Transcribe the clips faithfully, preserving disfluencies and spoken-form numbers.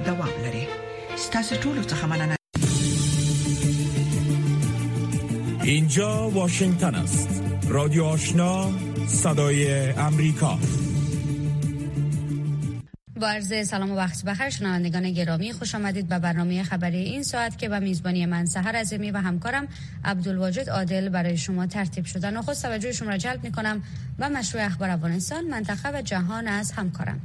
دوام لري. ستاسو ټول څه مننه. اینجا واشنگتن است. رادیو آشنا، صدای امریکا. با عرض سلام و وقت بخیر شنوندگان گرامی، خوش آمدید به برنامه خبری این ساعت که به میزبانی من سحر عظیمی و همکارم عبدالواجد عادل برای شما ترتیب شده. نخست توجه شما را جلب می‌کنم و مشروع اخبار افغانستان، منطقه و جهان از همکارم.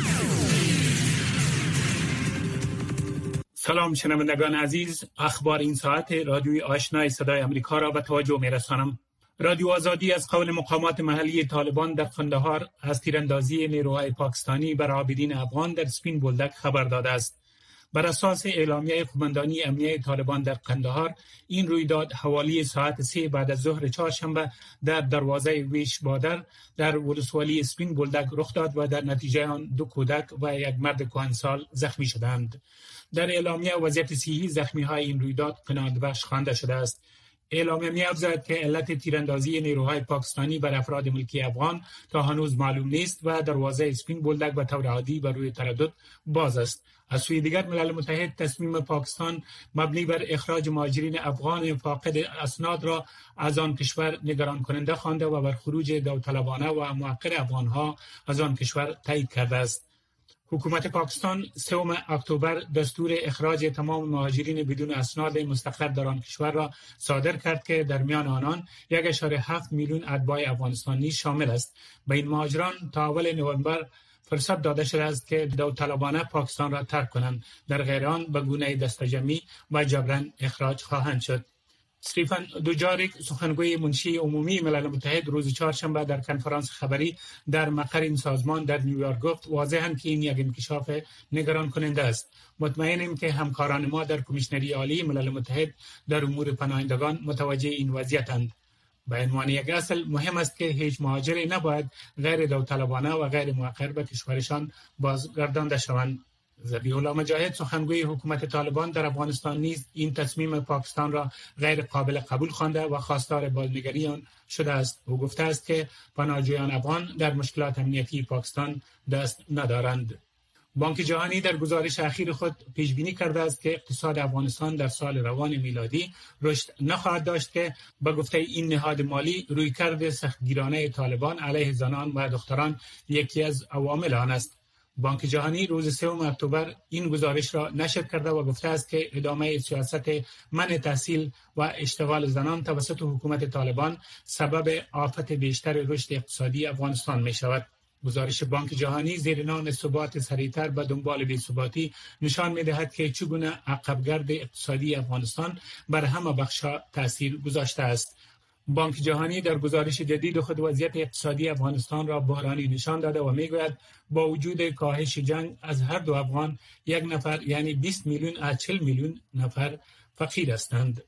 سلام شنوندگان عزیز، اخبار این ساعت رادیوی آشنای صدای امریکا را به توجه می‌رسانم. رادیو آزادی از قول مقامات محلی طالبان در قندهار از تیراندازی نیروهای پاکستانی بر عابدین افغان در سپین بولدک خبر داده است. بر اساس اعلامیه قماندانی امنیه طالبان در قندهار، این رویداد حوالی ساعت سه بعد از ظهر چهارشنبه در دروازه ویش بادر در ولسوالی سپین بولدک رخ داد و در نتیجه آن دو کودک و یک مرد کهنسال زخمی شدند. در اعلامیه وضعیت صحی زخمی‌های این رویداد قناعت‌بخش خوانده شده است. اعلامیه می‌افزاید که علت تیراندازی نیروهای پاکستانی بر افراد ملکی افغان تا هنوز معلوم نیست و دروازه اسپین بولدک به طور عادی بر روی تردد باز است. از سوی دیگر ملل متحد تصمیم پاکستان مبنی بر اخراج مهاجرین افغان فاقد اسناد را از آن کشور نگران کننده خوانده و بر خروج داوطلبانه و موقر افغانها از آن کشور تایید کرده است. حکومت پاکستان سوم اکتبر دستور اخراج تمام مهاجرین بدون اسناد مستقر در آن کشور را صادر کرد که در میان آنان یک اشاره هفت میلیون اتباع افغانستان نیز شامل است. به این مهاجران تا اول نوامبر فرصت داده شده است که داوطلبانه پاکستان را ترک کنند، در غیر آن به گونه دستجمعی و جبران اخراج خواهند شد. استیفن دوجاریک، سخنگوی منشی عمومی ملل متحد، روز چهارشنبه در کنفرانس خبری در مقر این سازمان در نیویورک گفت واضحاً که این یک انکشاف نگران کننده است. مطمئنیم که همکاران ما در کمیشنری عالی ملل متحد در امور پناهندگان متوجه این وضعیتند. به عنوان یک اصل مهم است که هیچ مهاجری نباید غیر داوطلبانه و غیر موقر به کشورشان بازگردانده شوند. ذبیح الله مجاهد، سخنگوی حکومت طالبان در افغانستان، نیز این تصمیم پاکستان را غیر قابل قبول خوانده و خواستار بازنگری آن شده است. او گفته است که پناهجویان افغان در مشکلات امنیتی پاکستان دست ندارند. بانک جهانی در گزارش اخیر خود پیش بینی کرده است که اقتصاد افغانستان در سال روان میلادی رشد نخواهد داشت که به گفته این نهاد مالی رویکرد سختگیرانه طالبان علیه زنان و دختران یکی از عوامل آن است. بانک جهانی روز سوم اکتبر این گزارش را نشر کرده و گفته است که ادامه سیاست منع تحصیل و اشتغال زنان توسط حکومت طالبان سبب آفت بیشتر رشد اقتصادی افغانستان می شود. گزارش بانک جهانی زیر عنوان ثبات سریعتر به دنبال بی‌ثباتی نشان می‌دهد که چگونه عقبگرد اقتصادی افغانستان بر همه بخش‌ها تأثیر گذاشته است. بانک جهانی در گزارش جدید خود وضعیت اقتصادی افغانستان را بحرانی نشان داده و میگوید با وجود کاهش جنگ از هر دو افغان یک نفر یعنی بیست میلیون از چهل میلیون نفر فقیر هستند.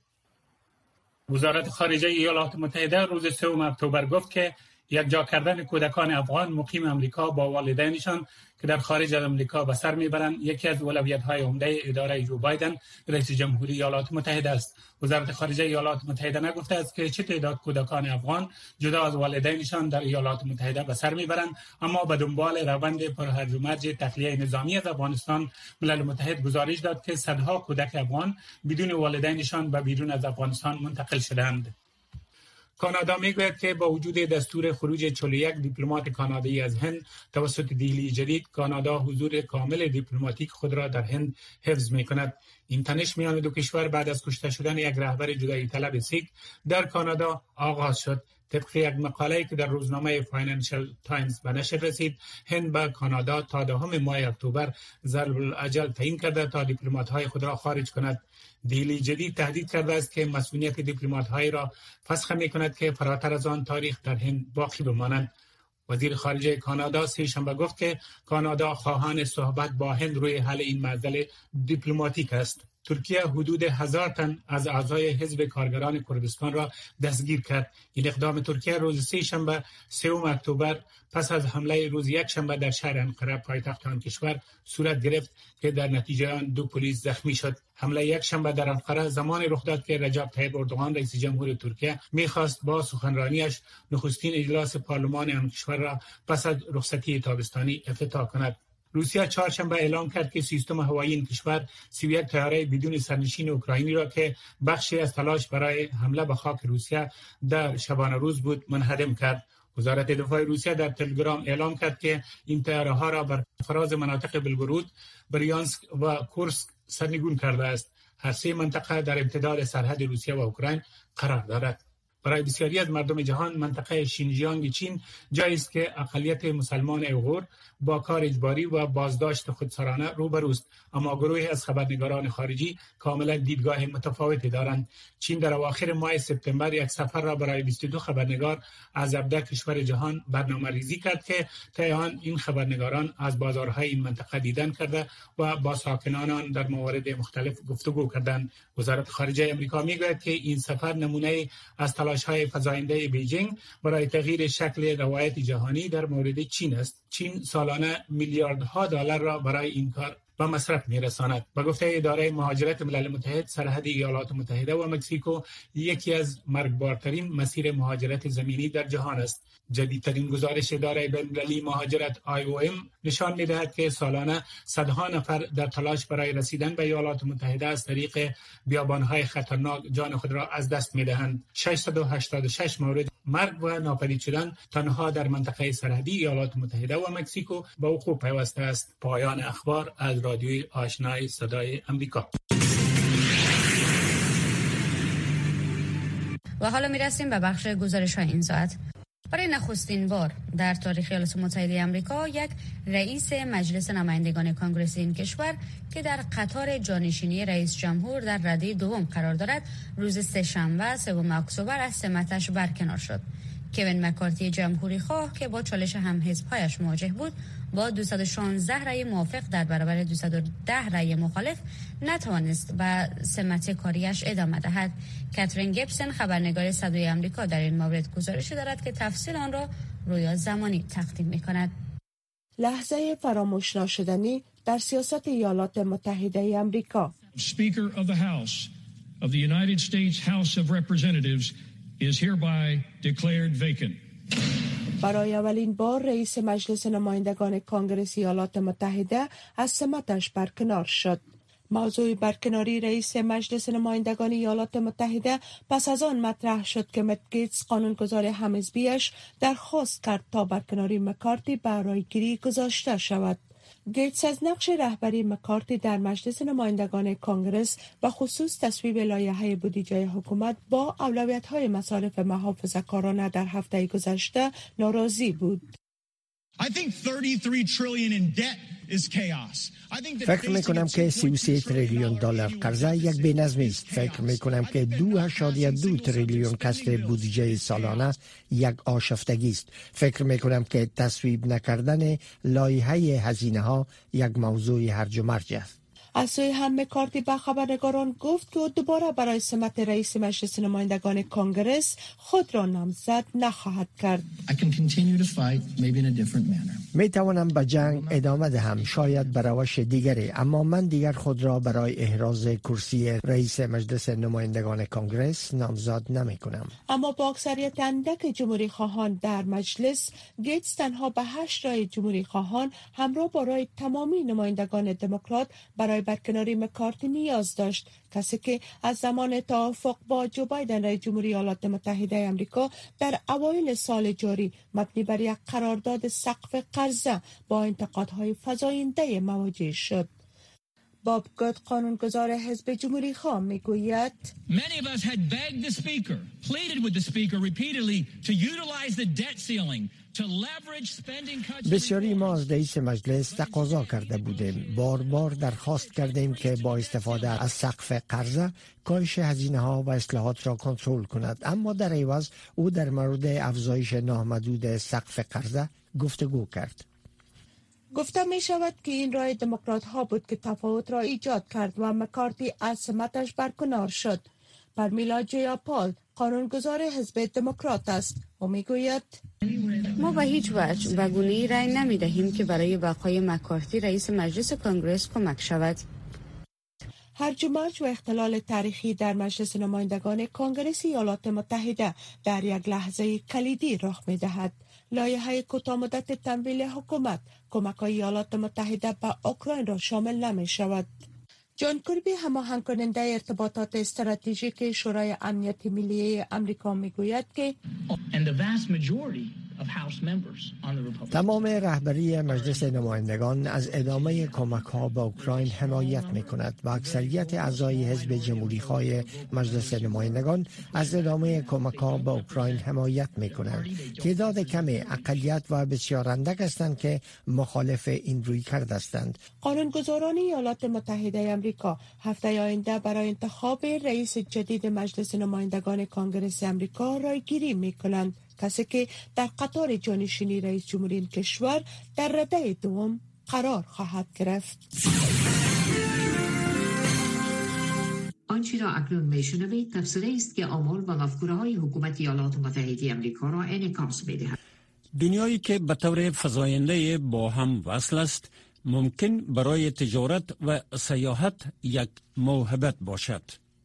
وزارت خارجه ایالات متحده روز سوم اکتبر گفت که یک جا کردن کودکان افغان مقیم امریکا با والدینشان که در خارج از امریکا به سر میبرند یکی از اولویت‌های عمده اداره جو بایدن رئیس جمهوری ایالات متحده است. وزارت خارجه ایالات متحده نگفته است که چه تعداد کودکان افغان جدا از والدینشان در ایالات متحده به سر میبرند، اما به دنبال روند پرهرج و مرج تخلیه نظامی از افغانستان، ملل متحد گزارش داد که صدها کودک افغان بدون والدینشان به بیرون از افغانستان منتقل شدند. کانادا میگوید که با وجود دستور خروج چهل و یک دیپلمات کانادایی از هند توسط دهلی جدید، کانادا حضور کامل دیپلماتیک خود را در هند حفظ می‌کند. این تنش میان دو کشور بعد از کشته شدن یک رهبر جدایی طلب سیک در کانادا آغاز شد. طبق یک مقاله‌ای که در روزنامه فاینانشل تایمز به نشر رسید، هند به کانادا تا دهم ماه اکتبر ضرب الاجل تعیین کرده تا دیپلمات‌های خود را خارج کند. دهلی جدید تهدید کرده است که مسئولیت دیپلمات‌هایی را فسخ می‌کند که فراتر از آن تاریخ در هند باقی بمانند. وزیر خارجه کانادا سه شنبه گفت که کانادا خواهان صحبت با هند روی حل این معضل دیپلماتیک است. ترکیه حدود هزار تن از اعضای حزب کارگران کردستان را دستگیر کرد. این اقدام ترکیه روز سه شنبه سوم اکتبر پس از حمله روز یک شنبه در شهر انقره پایتخت آن کشور صورت گرفت که در نتیجه آن دو پلیس زخمی شد. حمله یک شنبه در انقره زمانی رخ داد که رجب طیب اردوغان رئیس جمهور ترکیه می‌خواست با سخنرانیش نخستین اجلاس پارلمان آن کشور را پس از رخصتی تابستانی افتتاح کند. روسیه چهارشنبه اعلام کرد که سیستم هوایی این کشور سی و یک طیاره بدون سرنشین اوکراینی را که بخشی از تلاش برای حمله به خاک روسیه در شبانه روز بود منهدم کرد. وزارت دفاع روسیه در تلگرام اعلام کرد که این طیاره ها را بر فراز مناطق بلگورود، بریانسک و کورسک سرنگون کرده است. هر سه منطقه در امتداد سرحد روسیه و اوکراین قرار دارد. برای بسیاری از مردم جهان منطقه شینجیانگ چین جایی است که اقلیت مسلمان اویغور با کار اجباری و بازداشت خودسرانه روبروست، اما گروهی از خبرنگاران خارجی کاملا دیدگاه متفاوتی دارند. چین در اواخر ماه سپتامبر یک سفر را برای بیست و دو خبرنگار از هفده کشور جهان برنامه‌ریزی کرد که طی آن این خبرنگاران از بازارهای این منطقه دیدن کرده و با ساکنان آن در موارد مختلف گفتگو کردند. وزارت خارجه آمریکا میگوید که این سفر نمونه از تلاش‌های فزاینده بیجینگ برای تغییر شکل روایت جهانی در مورد چین است. چین سالانه میلیاردها دلار را برای این کار به مصرف می‌رساند. به گفته اداره مهاجرت ملل متحد، سرحد ایالات متحده و مکزیکو یکی از مرگبارترین مسیر مهاجرت زمینی در جهان است. جدیدترین گزارش اداره بین‌المللی مهاجرت آی او ام نشان می‌دهد که سالانه صدها نفر در تلاش برای رسیدن به ایالات متحده از طریق بیابان‌های خطرناک جان خود را از دست می‌دهند. ششصد و هشتاد و شش مورد مرگ و ناپدید شدن تنها در منطقه سرحدی ایالات متحده و مکزیکو به وقوع پیوسته است. پایان اخبار از رادیوی آشنای صدای امریکا. و حالا میرسیم به بخش گزارش‌های این ساعت. برای نخستین بار در تاریخ ایالات متحده آمریکا یک رئیس مجلس نمایندگان کانگرس این کشور که در قطار جانشینی رئیس جمهور در رده دوم قرار دارد، روز سه‌شنبه سوم اکتبر از سمتش برکنار شد. کوین مکارتی جمهوری خواه که با چالش همحزب‌هایش مواجه بود، با دویست و شانزده رأی موافق در برابر دویست و ده رأی مخالف نتوانست به سمت کاریش ادامه دهد. کاترین گیبسن خبرنگار صدای آمریکا در این مورد گزارشی دارد که تفصیل آن را رویا زمانی تقدیم می‌کند. لحظه فراموش نشدنی در سیاست ایالات متحده آمریکا. Speaker of the House of the United States House of Representatives is hereby declared vacant. برای اولین بار رئیس مجلس نمایندگان کانگرس ایالات متحده از سمتش برکنار شد. موضوع برکناری رئیس مجلس نمایندگان ایالات متحده پس از آن مطرح شد که مت گیتس قانونگذار همحزبیش درخواست کرد تا برکناری مکارتی برای گیری گذاشته شود. گیتس از نقش رهبری مکارتی در مجلس نمایندگان کانگرس و خصوص تصویب لایحه بودجه حکومت با اولویت‌های مصارف محافظه‌کارانه در هفته گذشته ناراضی بود. فکر میکنم که سی و سه تریلیون دلار قرضه یک بی‌نظمی است. فکر میکنم که دو اشاریه دو تریلیون کسر بودجه سالانه یک آشفتگی است. فکر میکنم که تصویب نکردن لایحه هزینه ها یک موضوع هرج و مرج است. از سوی هم مکارتی به خبرنگاران گفت که دوباره برای سمت رئیس مجلس نمایندگان کانگرس خود را نامزد نخواهد کرد. می توانم به جنگ ادامه دهم، شاید به روش دیگری، اما من دیگر خود را برای احراز کرسی رئیس مجلس نمایندگان کانگرس نامزد نمی کنم. اما با اکثریت اندک جمهوری خواهان در مجلس، گیتس تنها به هشت رای جمهوری خواهان همراه با رای تمامی نمایندگان دموکرات برای برکناری مکارتی نیاز داشت، کسی که از زمان توافق با جو بایدن رئیس جمهوری ایالات متحده آمریکا در اوایل سال جاری مبنی بر یک قرارداد سقف قرضه با انتقادهای فزاینده مواجه شد. باب گوت قانونگذار حزب جمهوری خواه میگوید Many of us had begged the speaker, pleaded with the speaker repeatedly to utilize the debt ceiling to leverage spending cuts. بسیاری ما از رئیس مجلس تقاضا کرده بودیم، بار بار درخواست کردیم که با استفاده از سقف قرضه کاهش هزینه ها و اصلاحات را کنترل کند، اما در عوض او در مورد افزایش نامحدود سقف قرضه گفتگو کرد. گفته می شود که این رای دموکرات ها بود که تفاوت را ایجاد کرد و مکارتی از سمتش برکنار شد. پرمیلا جیاپال قانونگذار حزب دموکرات است و می گوید ما به هیچ وجه به گونه‌ای رای نمی دهیم که برای بقای مکارتی رئیس مجلس کانگرس کمک شود. هرج و مرج و اختلال تاریخی در مجلس نمایندگان کنگره ایالات متحده در یک لحظه کلیدی رخ می‌دهد. لایحه کوتاه مدت تمویل حکومت کمک‌های ایالات متحده به اوکراین را شامل نمی‌شود. جان کربی هماهنگ کننده ارتباطات استراتژیک شورای امنیت ملی آمریکا میگوید که تمام رهبری مجلس نمایندگان از ادامه کمک‌ها به اوکراین حمایت می‌کند و اکثریت اعضای حزب جمهوری‌خواه مجلس نمایندگان از ادامه کمک‌ها به اوکراین حمایت می‌کنند. تعداد کمی اقلیت و بسیار اندک هستند که مخالف این رویکرد هستند. قانونگذاران ایالات متحده آمریکا هفته آینده برای انتخاب رئیس جدید مجلس نمایندگان کنگره آمریکا رایگیری می‌کنند، کسی که در قطار جانشینی رئیس جمهوری این کشور در رده دوم قرار خواهد گرفت. آنچه را اکنون میشنوید تفسیری است که آمال و مفکوره‌های حکومت ایالات متحده آمریکا را انعکاس می‌دهد. دنیایی که به طور فزاینده با هم وصل است، ممکن برای تجارت و سیاحت یک موهبت باشد،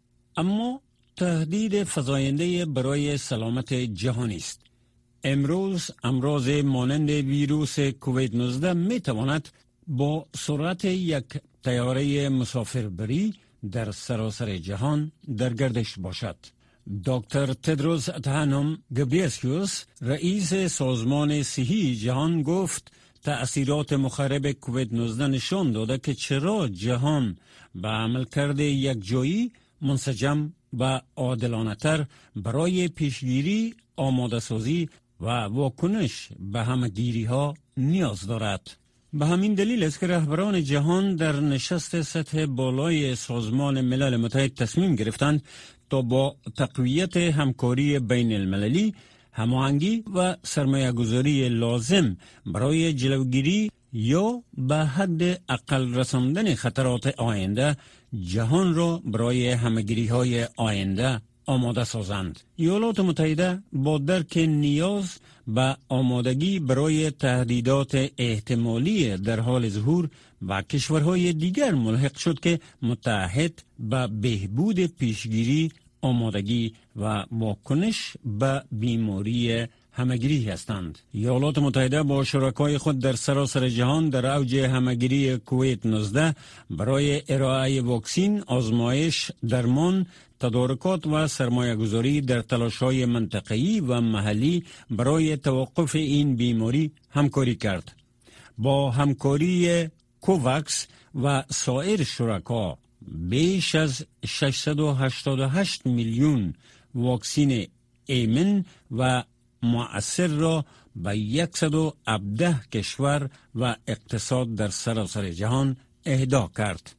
اما تهدید فزاینده برای سلامت جهانی است. امروز امراض مانند ویروس کووید نوزده می تواند با سرعت یک طیاره مسافربری در سراسر جهان در گردش باشد. دکتر تدروس ادهانوم گبریسیوس، رئیس سازمان صحی جهان، گفت تأثیرات مخرب کووید نوزده نشان داده که چرا جهان به عملکرد یک جایی منسجم و عادلانه‌تر برای پیشگیری، آماده سازی و واکنش به همه‌گیری‌ها نیاز دارد. به همین دلیل است که رهبران جهان در نشست سطح بالای سازمان ملل متحد تصمیم گرفتند تا با تقویت همکاری بین المللی، هماهنگی و سرمایه‌گذاری لازم برای جلوگیری یا به حد اقل رساندن خطرات آینده جهان را برای همه‌گیری‌های آینده آماده سازند. ایالات متحده با درک نیاز به آمادگی برای تهدیدات احتمالی در حال ظهور و کشورهای دیگر ملحق شد که متحد به بهبود پیشگیری، آمادگی و واکنش به بیماری همه‌گیری هستند. ایالات متحده با شرکای خود در سراسر جهان در اوج همه‌گیری کووید نوزده برای ارائه واکسین، آزمایش، درمان، تدارکات و سرمایه‌گذاری در تلاش‌های منطقه‌ای و محلی برای توقف این بیماری همکاری کرد. با همکاری کوواکس و سایر شرکا بیش از ششصد و هشتاد و هشت میلیون واکسین ایمن و مؤثر را به صد و هفده کشور و اقتصاد در سراسر جهان اهدا کرد.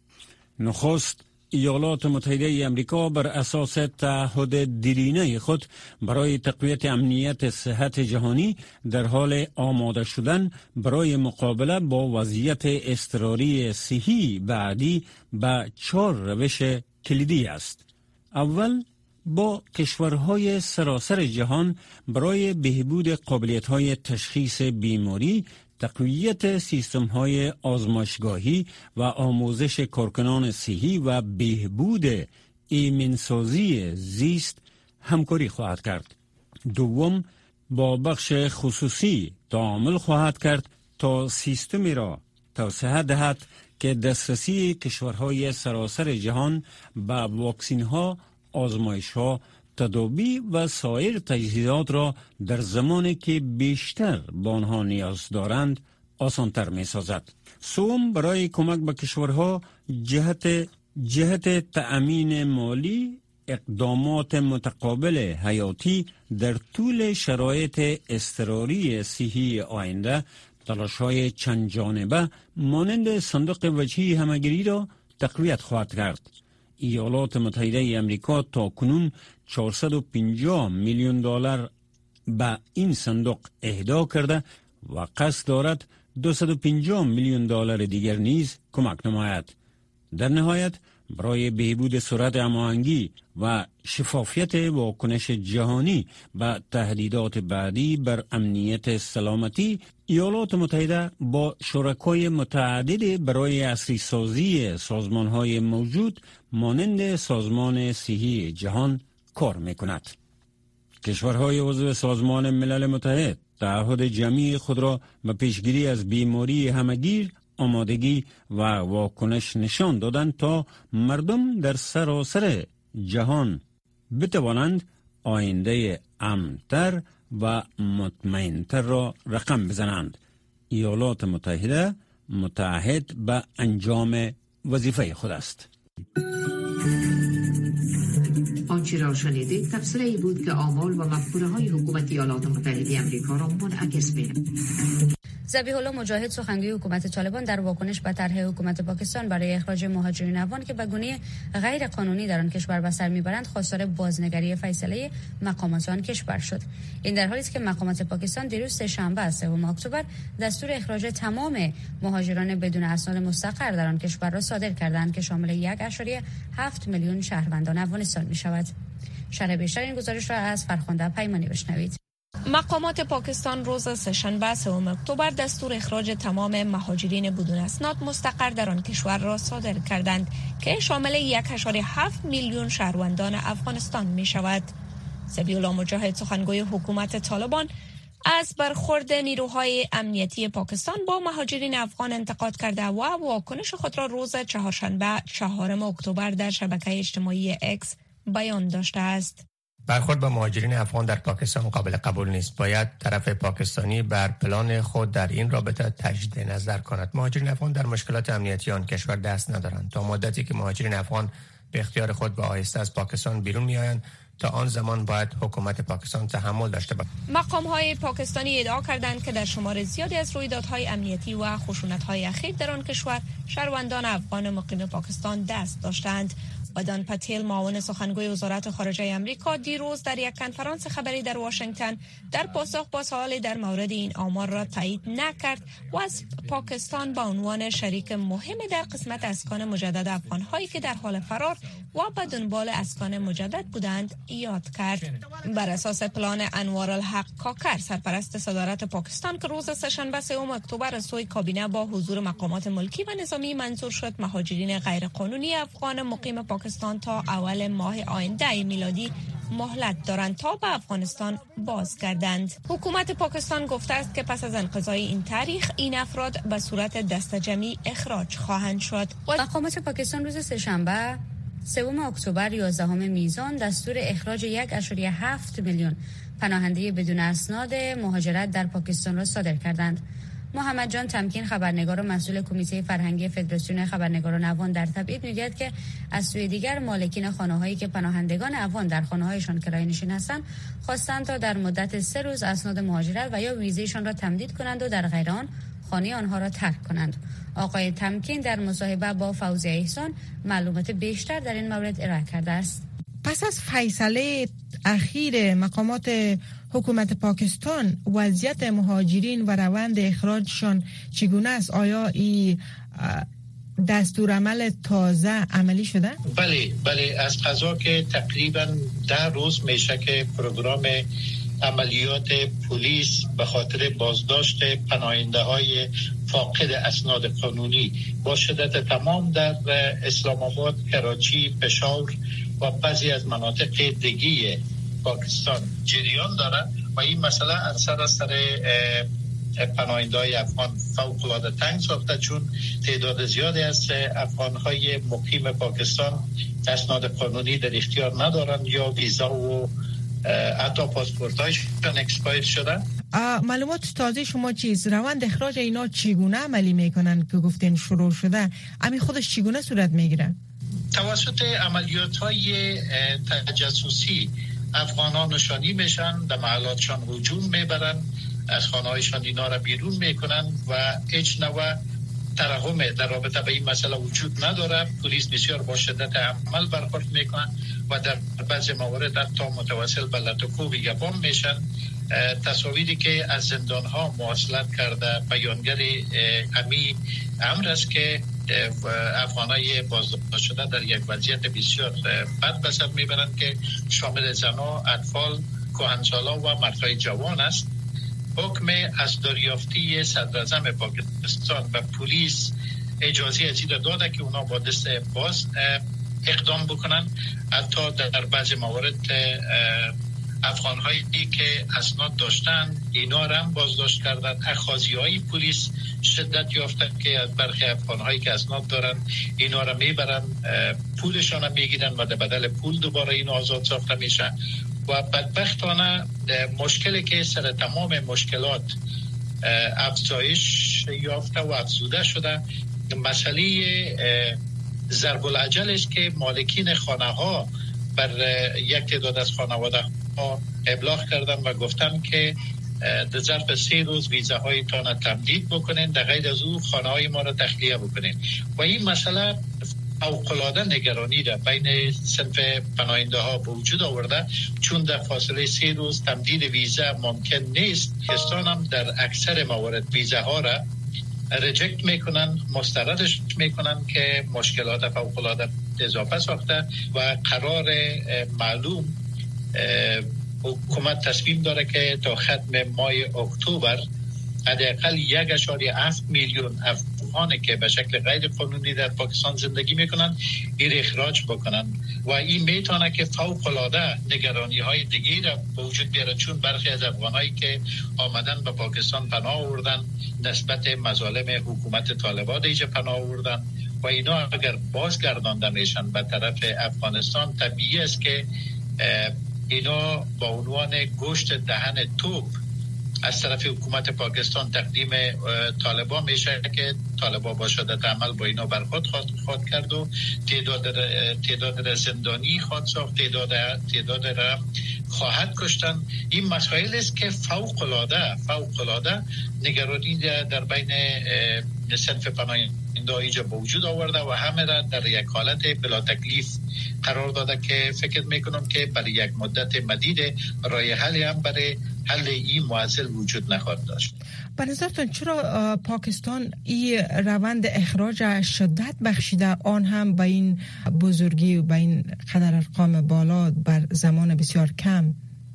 نخست ایالات متحده آمریکا بر اساس تعهد دیرینه خود برای تقویت امنیت صحت جهانی در حال آماده شدن برای مقابله با وضعیت اضطراری صحی بعدی به چهار روش کلیدی است. اول، با کشورهای سراسر جهان برای بهبود قابلیت‌های تشخیص بیماری، تقویت سیستم‌های آزمایشگاهی و آموزش کارکنان صحی و بهبود ایمنسازی زیست همکاری خواهد کرد. دوم، با بخش خصوصی تعامل خواهد کرد تا سیستمی را توسعه دهد که دسترسی کشورهای سراسر جهان به واکسین‌ها، آزمایش‌ها، تداوی و سایر تجهیزات را در زمانی که بیشتر به آنها نیاز دارند آسان‌تر می‌سازد. سوم، برای کمک به کشورها جهت جهت تأمین مالی، اقدامات متقابل حیاتی در طول شرایط اضطراری صحی آینده، تلاش‌های چند جانبه مانند صندوق وجهی همه‌گیری را تقویت خواهد کرد. ایالات متحده آمریکا تا کنون چهارصد و پنجاه میلیون دلار به این صندوق اهدا کرده و قصد دارد دویست و پنجاه میلیون دلار دیگر نیز کمک نماید. در نهایت، برای بهبود سرعت هماهنگی و شفافیت واکنش جهانی به تهدیدات بعدی بر امنیت سلامتی، ایالات متحده با شرکای متعدد برای عصری سازی سازمان‌های موجود مانند سازمان صحی جهان کار می‌کند. کشورهای عضو سازمان ملل متحد تعهد جمعی خود را به پیشگیری از بیماری همگیر، آمادگی و واکنش نشان دادند تا مردم در سراسر جهان بتوانند آینده امن‌تر و مطمئن‌تر را رقم بزنند. ایالات متحده متعهد به انجام وظیفه خود است. آنچه را شنیدید تفسیری بود که آمال و مفکوره های حکومت ایالات متحده آمریکا را منعکس می‌کند. ذبیح الله مجاهد، سخنگوی حکومت طالبان، در واکنش به طرح حکومت پاکستان برای اخراج مهاجرین افغان که به گونه غیر قانونی در آن کشور به سر میبرند، خواستار بازنگری فیصله مقامات آن کشور شد. این در حالی است که مقامات پاکستان دیروز سه‌شنبه سوم اکتبر دستور اخراج تمام مهاجران بدون اسناد مستقر در آن کشور را صادر کردند که شامل یک ممیز هفت میلیون شهروندان افغانستان میشود. شرح بیشتر این گزارش را از فرخنده پیمانی بشنوید. مقامات پاکستان روز سه‌شنبه سوم اکتبر دستور اخراج تمام مهاجرین بدون اسناد مستقر در آن کشور را صادر کردند که شامل یک ممیز هفت میلیون شهروندان افغانستان می شود. ذبیح الله مجاهد، سخنگوی حکومت طالبان، از برخورد نیروهای امنیتی پاکستان با مهاجرین افغان انتقاد کرده و واکنش خود را روز چهارشنبه چهارم اکتبر در شبکه اجتماعی اکس بیان داشته است. برخورد با مهاجرین افغان در پاکستان قابل قبول نیست. باید طرف پاکستانی بر پلان خود در این رابطه تجدید نظر کند. مهاجرین افغان در مشکلات امنیتی آن کشور دست ندارند. تا مدتی که مهاجرین افغان به اختیار خود و آهسته از پاکستان بیرون میآیند، تا آن زمان باید حکومت پاکستان تحمل داشته باشد. مقام‌های پاکستانی ادعا کردند که در شمار زیادی از رویدادهای امنیتی و خشونت‌های اخیر در آن کشور شهروندان افغان مقیم پاکستان دست داشتند. ودان پتیل، معاون سخنگوی وزارت خارجه آمریکا، دیروز در یک کنفرانس خبری در واشنگتن در پاسخ با سوال در مورد این آمار را تایید نکرد و از پاکستان به عنوان شریک مهمی در قسمت اسکان مجدد افغان‌هایی که در حال فرار و به دنبال اسکان مجدد بودند یاد کرد. بر اساس پلان انوار الحق کاکر، سرپرست صدارت پاکستان، که روز سه‌شنبه سوم اکتبر از سوی کابینه با حضور مقامات ملکی و نظامی منظور شد، مهاجرین غیرقانونی افغان مقیم پاکستان تا اول ماه آینده میلادی مهلت دارند تا به افغانستان بازگردند. حکومت پاکستان گفته است که پس از انقضای این تاریخ این افراد به صورت دسته‌جمعی اخراج خواهند شد. مقامات پاکستان روز سه‌شنبه سوم اکتبر یازدهم میزان دستور اخراج یک ممیز هفت میلیون پناهنده بدون اسناد مهاجرت در پاکستان را صادر کردند. محمد جان تمکین، خبرنگار و مسئول کمیته فرهنگی فدراسیون خبرنگاران افغان، در تبعید میگوید که از سوی دیگر مالکین خانه‌هایی که پناهندگان افغان در خانه‌هایشان کرایه‌نشین هستند خواستند تا در مدت سه روز اسناد مهاجرت و یا ویزایشان را تمدید کنند و در غیر آن خانه آنها را ترک کنند. آقای تمکین در مصاحبه با فوزیه احسان معلومات بیشتر در این مورد ارائه کرده است. پس از فیصله اخیر مقامات حکومت پاکستان، وضعیت مهاجرین و روند اخراجشان چگونه است؟ آیا این دستورالعمل تازه عملی شده؟ بله بله از قضا که تقریبا ده روز میشه که پروگرام عملیات پلیس به خاطر بازداشت پناهنده های فاقد اسناد قانونی با شدت تمام در اسلام آباد، کراچی، پشاور و بعضی از مناطق دیگه پاکستان جریان داره و این مسئله از سر از سر پناهنده‌های افغان فوق العاده تنگ ساخته، چون تعداد زیادی از افغان‌های مقیم پاکستان اسناد قانونی در اختیار ندارند یا ویزا و حتی پاسپورت‌هایشون اکسپایر شده. معلومات تازه شما چیست؟ روند اخراج اینا چگونه عملی میکنن که گفتین شروع شده؟ امی خودش چگونه صورت میگیره؟ توسط عملیات‌های تجسسی افغانان نشانی میشن، در محلاتشان هجوم میبرن، از خانه‌هایشان اینا را بیرون میکنن و هیچ نوع ترحم در رابطه به این مسئله وجود نداره. پلیس بسیار با شدت عمل برخورد میکنن و در بعضی موارد حتی متوسل به لطو و یبام میشن. تصاویری که از زندان‌ها مواصلت کرده بیانگر امی امر است که افغانای بازداشت شده در یک وضعیت بسیار بد به سر میبرند که شامل زنان، اطفال، کهنسالا و مردهای جوان است. حکم از دریافتی صدراعظم پاکستان و پلیس اجازه از این داده که اونا با دست باز اقدام بکنن. حتی در بعض موارد افغان‌هایی که اسناد داشتن اینا را هم بازداشت کردن. اخاذی‌های پلیس شدت یافتن که از برخی افغان‌هایی که اسناد دارن اینا را میبرن، پولشان را میگیرن و در بدل پول دوباره اینا آزاد ساخته میشن. و بدبختانه مشکلی که سر تمام مشکلات افزایش یافته و افزوده شده مسئله ضرب العجل است که مالکین خانه ها بر یک تعداد از خانواده ها ابلاغ کردن و گفتن که در ظرف سه روز ویزاهای تان تمدید بکنین، در غیر از او خانه های ما را تخلیه بکنین. و این مسئله فوق‌العاده نگرانی را بین صنف پناهنده ها به وجود آورده، چون در فاصله سه روز تمدید ویزا ممکن نیست. پاکستان هم در اکثر موارد ویزاها را ریجکت میکنن، مستردش میکنن که مشکلات فوق‌العاده اضافه ساخته و قرار معلوم حکومت تصمیم داره که تا ختم ماه اکتبر حداقل یک اشاری هفت میلیون افغانی که به شکل غیر قانونی در پاکستان زندگی میکنن این اخراج بکنن و این میتونه که فوق العاده نگرانی های دیگه را به وجود بیاره، چون برخی از افغانایی که آمدن به پاکستان پناه آوردن نسبت مظالم حکومت طالبان ایجا پناه آوردن و اینا اگر بازگردانده میشن به طرف افغانستان طبیعی است که اینا با عنوان گوشت دهن توپ از طرف حکومت پاکستان تقدیم طالبان میشه که طالبان با شدت عمل با اینا برخورد خواهد کرد و تعداد تعداد زندانی خواهد ساخت، تعداد تعداد را خواهد کشتن. این مسائل است که فوق العاده فوق العاده نگرانی در بین صنف پناهنده اینجا به وجود آورده و همه را در یک حالت بلا تکلیف قرار داده که فکر میکنم که برای یک مدت مدید راه حلی هم برای حل این معضل وجود نخواهد داشت. به نظرتون چرا پاکستان این روند اخراج شدت بخشیده، آن هم به این بزرگی و به این قدر ارقام بالا بر زمان بسیار کم؟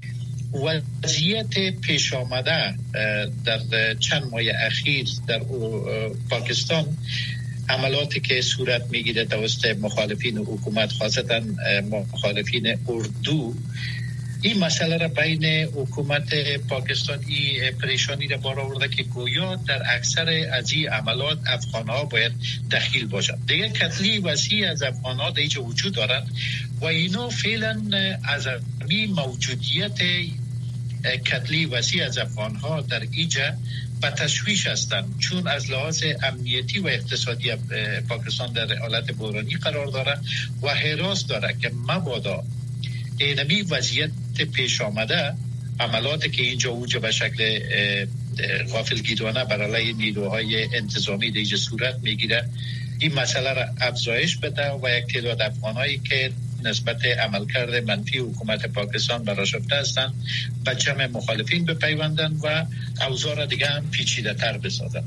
وضعیت پیش آمده در چند ماه اخیر در پاکستان، عملاتی که صورت میگیره توسط مخالفین حکومت خاصتا مخالفین اردو، این مسئله را بین حکومت پاکستانی پریشانی را بار آورده که گویا در اکثر از این عملات افغان‌ها باید دخیل باشند. دیگه کتلی وسیع از افغان‌ها در اینجا وجود دارند و اینا فعلا از این موجودیت کتلی وسیع از افغان‌ها در اینجا به تشویش هستند، چون از لحاظ امنیتی و اقتصادی پاکستان در حالت بحرانی قرار داره و هراس داره که مبادا اینمی وضعیت پیش آمده عملاتی که اینجا اوجا به شکل غافلگیرانه بر علیه نیروهای انتظامی دیگه صورت میگیره، این مسئله را افزایش بده و یک تعداد افغانایی که نسبت عملکرد منفی حکومت پاکستان برآشفته هستند به جمع مخالفین بپیوندن و اوضاع را دیگه هم پیچیده تر بسازن.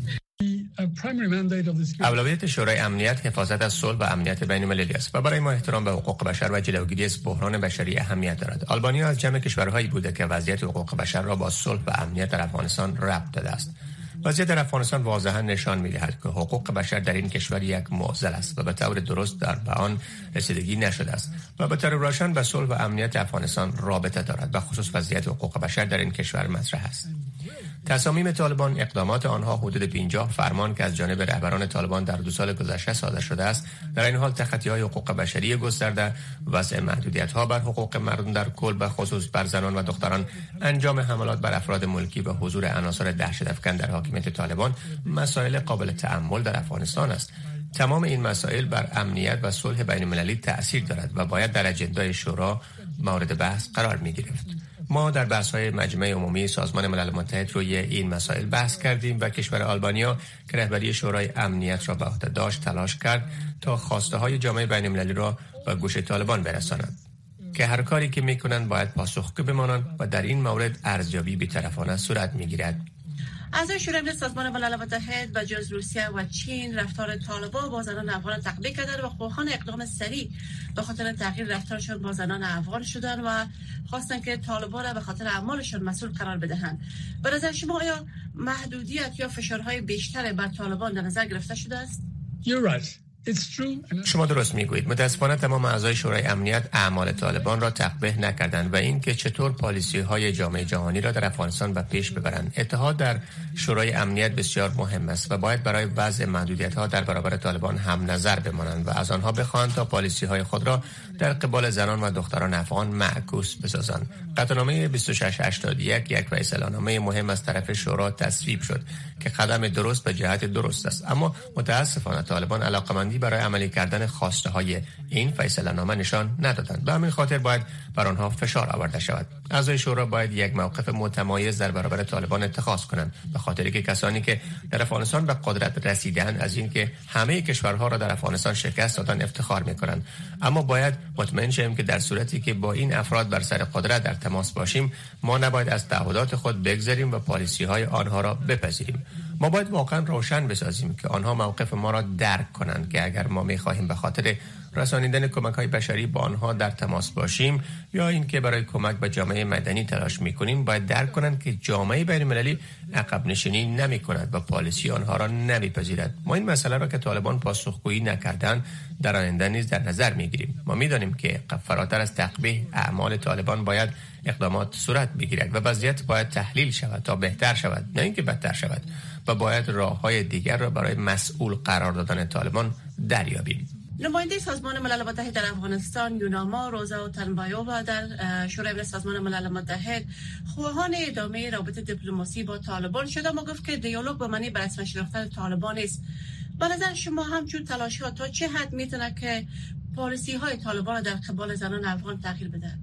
اولویت شورای امنیت حفاظت از صلح و امنیت بین المللی است و برای ما احترام به حقوق بشر و جلوگیری از بحران بشری اهمیت دارد. آلبانیا از جمع کشورهایی بوده که وضعیت حقوق بشر را با صلح و امنیت در افغانستان ربط داده است. وضعیت در افغانستان واضحا نشان می‌دهد که حقوق بشر در این کشور یک معضل است و به طور درست در به آن رسیدگی نشده است و به طور روشن به صلح و امنیت افغانستان رابطه دارد و خصوص وضعیت حقوق بشر در این کشور مطرح است. تصامیم طالبان، اقدامات آنها حدود پنجاه فرمان که از جانب رهبران طالبان در دو سال گذشته صادر شده است، در این حال تخطی‌های حقوق بشری گسترده، وضع محدودیت‌ها بر حقوق مردم در کل به خصوص بر زنان و دختران، انجام حملات بر افراد ملکی و حضور عناصر دهشت‌افکن در حاکمیت طالبان مسائل قابل تأمل در افغانستان است. تمام این مسائل بر امنیت و صلح بین المللی تأثیر دارد و باید در اجندای شورا مورد بحث قرار می‌گرفت. ما در بحث‌های مجمع عمومی سازمان ملل متحد روی این مسائل بحث کردیم و کشور آلبانیا که رهبری شورای امنیت را به عهده داشت تلاش کرد تا خواسته‌های جامعه بین‌المللی را به گوش طالبان برساند. که هر کاری که میکنند باید پاسخگو بمانند و در این مورد ارزیابی بی‌طرفانه صورت میگیرد. اعضای شورای امنیت سازمان ملل متحد و جز روسیه و چین رفتار طالبان با زنان افغان تقبیح کردند و خواهان اقدام سریع به خاطر تغییر رفتارشان با زنان افغان شدند و خواستند که طالبان را به خاطر اعمالشان مسئول قرار بدهند. به نظر شما آیا محدودیت یا فشارهای بیشتر بر طالبان در نظر گرفته شده است؟ You're right. شما درست میگویید. متاسفانه تمام اعضای شورای امنیت اعمال طالبان را تقبیح نکردند و اینکه چطور پالیسی های جامعه جهانی را در افغانستان به پیش ببرند. اتحاد در شورای امنیت بسیار مهم است و باید برای وضع محدودیت ها در برابر طالبان هم نظر بمانند و از آنها بخواهند تا پالیسی های خود را در قبال زنان و دختران افغان معکوس بسازند. قطعنامه بیست و شش هشتاد و یک یک فیصله‌نامه مهم از طرف شورا تصویب شد که قدم درست به جهت درست است، اما متاسفانه طالبان علاقمندی برای عملی کردن خواسته های این فیصله‌نامه نشان ندادند. به همین خاطر باید بر آنها فشار آورده شود. اعضای شورا باید یک موقف متمایز در برابر طالبان اتخاذ کنند، به خاطری که کسانی که در افغانستان به قدرت رسیدند از اینکه همه کشورها را در افغانستان شکست دادن افتخار می‌کنند. اما باید مطمئن شویم که در صورتی که با این افراد بر سر قدرت در تماس باشیم، ما نباید از تعهدات خود بگذریم و پالیسی‌های آنها را بپذیریم. ما باید واقعا روشن بسازیم که آنها موقف ما را درک کنند که اگر ما می‌خواهیم به خاطر رسانیدن کمک‌های بشری با آنها در تماس باشیم یا اینکه برای کمک به جامعه مدنی تلاش می‌کنیم، باید درک کنند که جامعه بین‌المللی عقب نشینی نمی‌کند و پالیسی آنها را نمی‌پذیرد. ما این مسئله را که طالبان پاسخگویی نکردند در آینده نیز در نظر می‌گیریم. ما می‌دانیم که فراتر از تقبیح اعمال طالبان باید اقدامات صورت بگیرد و وضعیت باید تحلیل شود تا بهتر شود، نه اینکه بدتر شود، و باید راه‌های دیگر را برای مسئول قرار دادن طالبان دریابیم. نماینده سازمان ملل متحد در افغانستان یوناما روزا تنبایووا در شورای امنیت سازمان ملل متحد خواهان ادامه رابطه دیپلماسی با طالبان شد، اما گفت که دیالوگ به معنی به رسمی شناختن طالبان است. به نظر شما همچون تلاش‌ها تا چه حد میتونه که پالیسی‌های طالبان در قبال زنان افغان تغییر بدهد؟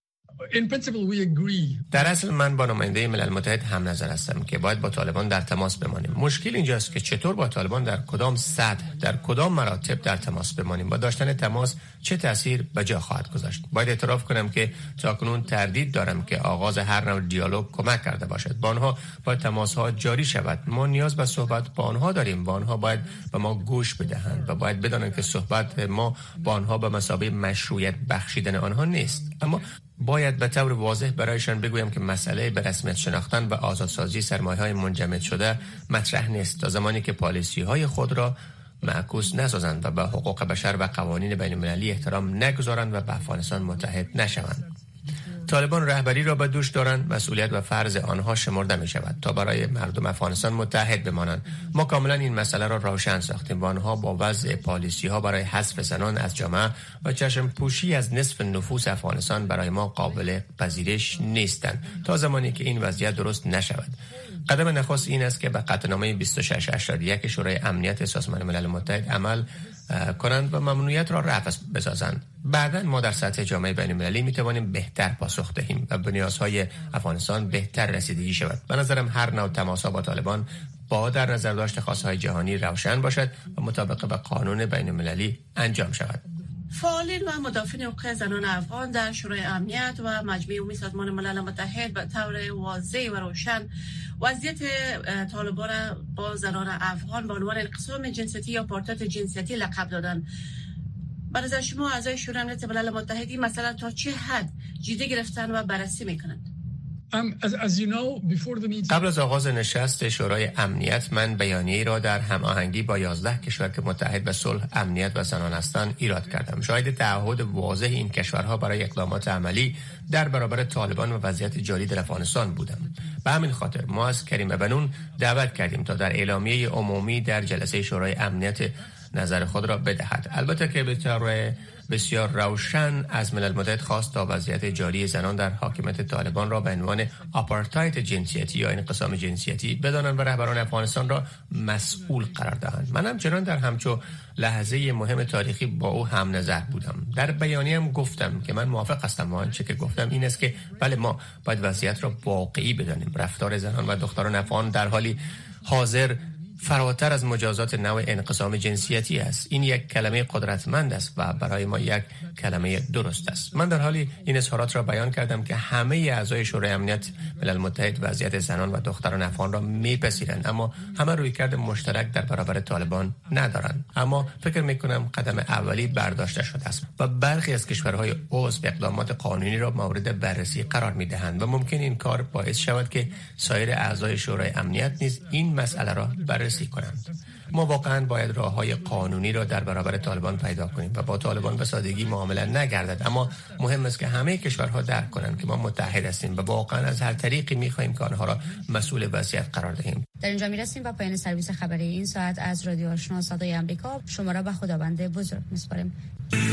در اصل من با نماینده ملل متحد هم نظر هستم که باید با طالبان در تماس بمانیم. مشکل اینجاست که چطور با طالبان در کدام سطح، در کدام مراتب در تماس بمانیم و داشتن تماس چه تأثیر به جا خواهد گذاشت. باید اعتراف کنم که تاکنون تردید دارم که آغاز هر نوع دیالوگ کمک کرده باشد. با آنها باید تماس‌ها جاری شود. ما نیاز به صحبت با آنها داریم و آنها باید به ما گوش بدهند و باید بدانند که صحبت ما با آنها به مثابه مشروعیت بخشیدن آنها نیست. اما باید به طور واضح برایشان بگویم که مسئله به رسمیت شناختن و آزادسازی سرمایه‌های منجمد شده مطرح نیست تا زمانی که پالیسی‌های خود را معکوس نسازند و به حقوق بشر و قوانین بین‌المللی احترام نگذارند و به افغانستان متحد نشوند. طالبان رهبری را به دوش دارند، مسئولیت و فرض آنها شمرده می شود تا برای مردم افغانستان متحد بمانند. ما کاملا این مسئله را روشن ساختیم و آنها با وضع پالیسی ها برای حذف زنان از جامعه و چشم پوشی از نصف نفوس افغانستان برای ما قابل پذیرش نیستند تا زمانی که این وضعیت درست نشود. قدم نخست این است که به قطعنامه بیست و شش هشتاد و یک شورای امنیت سازمان ملل متحد عمل کنند و ممنوعیت را رفع بسازند. بعداً ما در سطح جامعه بین‌المللی می توانیم بهتر پاسخ دهیم و به نیازهای افغانستان بهتر رسیدگی شود. به نظرم هر نوع تماس‌ها با طالبان با در نظر داشت خواست‌های جهانی روشن باشد و مطابق به قانون بین‌المللی انجام شود. فعالین و مدافعین حقوق زنان افغان در شورای امنیت و مجمع عمومی سازمان ملل متحد به طور واضح و روشن وضعیت طالبان با زنان افغان به عنوان انقسام جنسیتی یا آپارتاید جنسیتی لقب دادن. به نظر شما اعضای شورای امنیت ملل متحد این مسئله تا چه حد جدی گرفتن و بررسی میکنند؟ قبل از آغاز نشست شورای امنیت من بیانیه‌ای را در هماهنگی با یازده کشور که متحد به صلح، امنیت و زنان هستند ایراد کردم. شاهد تعهد واضح این کشورها برای اقدامات عملی در برابر طالبان و وضعیت جاری در افغانستان بودم. به همین خاطر ما از کریم بنون دعوت کردیم تا در اعلامیه عمومی در جلسه شورای امنیت نظر خود را بدهد. البته که به طور بسیار روشن از ملل متحد خواست تا وضعیت جاری زنان در حاکمیت طالبان را به عنوان آپارتاید جنسیتی یا انقسام جنسیتی بدانند و رهبران افغانستان را مسئول قرار دهند. من همچنان در همچو لحظه مهم تاریخی با او هم نظر بودم. در بیانیه‌ام گفتم که من موافق هستم و آنچه که گفتم این است که بله ما باید وضعیت را واقعی بدانیم. رفتار زنان و دختران افغان در حالی حاضر فراتر از مجازات نوع انقسام جنسیتی است. این یک کلمه قدرتمند است و برای ما یک کلمه درست است. من در حالی این اظهارات را بیان کردم که همه اعضای شورای امنیت ملل متحد وضعیت زنان و دختران افغان را میپذیرند، اما همه رویکرد مشترک در برابر طالبان ندارند. اما فکر میکنم قدم اولی برداشته شده است و برخی از کشورهای عضو اقدامات قانونی را مورد بررسی قرار میدهند و ممکن این کار باعث شود که سایر اعضای شورای امنیت نیز این مسئله را بررسی کنند. ما واقعا باید راههای قانونی را در برابر طالبان پیدا کنیم و با طالبان به سادگی معامله نگردد، اما مهم است که همه کشورها درک کنند که ما متحد هستیم و واقعا از هر طریقی می‌خواهیم که آنها را مسئول وضعیت قرار دهیم. در اینجا می‌رسیم و پایان سرویس خبری این ساعت از رادیو آشنا صدای آمریکا. شما را به خداوند بزرگ می‌سپاریم.